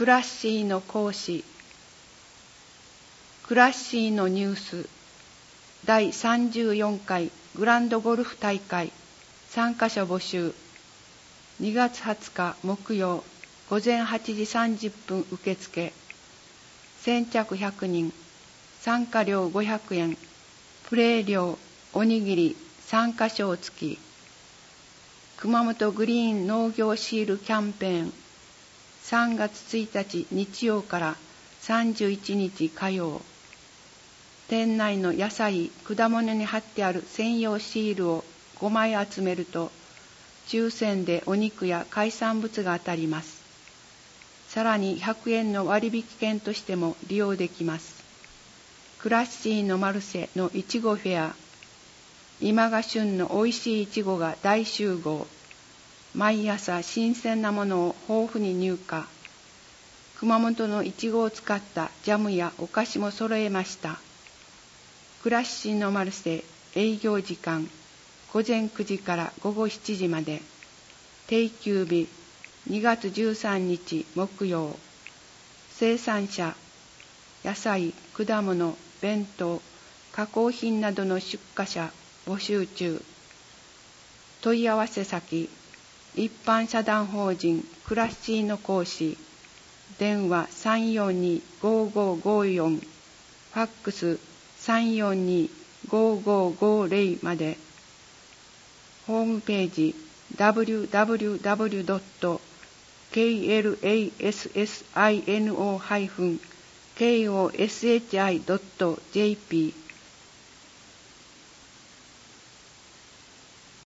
クラッシーの講師、クラッシーのニュース、第34回グランドゴルフ大会参加者募集、2月20日木曜午前8時30分受付、先着100人、参加料500円、プレー料、おにぎり、参加賞付き。熊本グリーン農業シールキャンペーン、3月1日日曜から31日火曜。店内の野菜、果物に貼ってある専用シールを5枚集めると、抽選でお肉や海産物が当たります。さらに100円の割引券としても利用できます。クラッシーのマルセのいちごフェア、今が旬のおいしいいちごが大集合。毎朝新鮮なものを豊富に入荷。熊本のいちごを使ったジャムやお菓子も揃えました。クラッシーのマルセ営業時間、午前9時から午後7時まで。定休日、2月13日木曜。生産者、野菜、果物、弁当、加工品などの出荷者募集中。問い合わせ先、一般社団法人クラッシーの講師、電話342-5554、ファックス342-5550まで。ホームページ www.klassino-koshi.jp